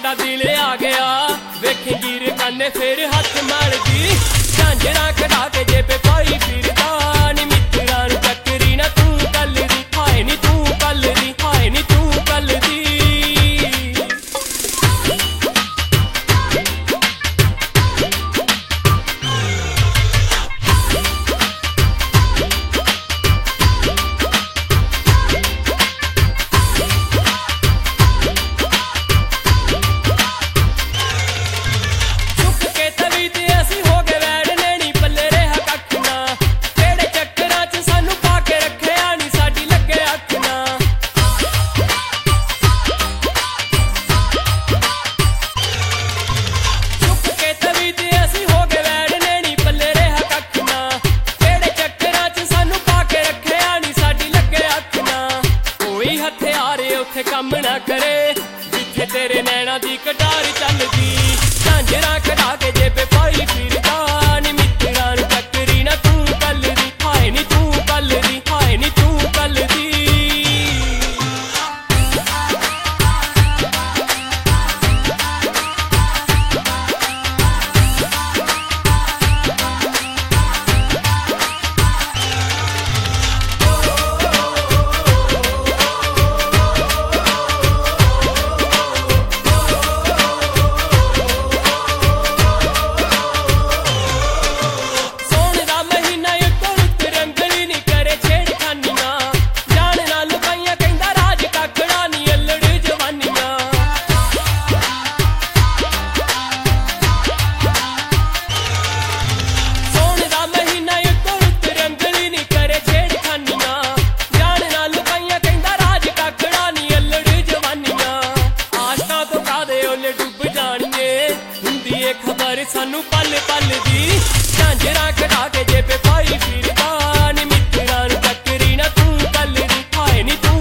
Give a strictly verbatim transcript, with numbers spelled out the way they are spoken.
तेरा दिल आ गया वेखी गिर काने फिर हथ मारदी झांझरा कढ़ा के जेबे पाई फिरदा नी मित्तरां नूं टक्करी ना तू कल दी हाय नी तू कल दी हाय नी तू कल दी कम ना करे जिथे तेरे नैना दी कटार चलदी झांझरा कढ़ा के जेबे पाई फिरदा नी मित्तरां नूं टक्करी ना तू कल दी हाय नी तू कल दी हाय नी तू कल दी खबर सानू पल पल दी झांझरा कढ़ा के जेबे पाई फिरदा नी मित्तरां नूं टक्करी ना तू कल दी हाय नी तू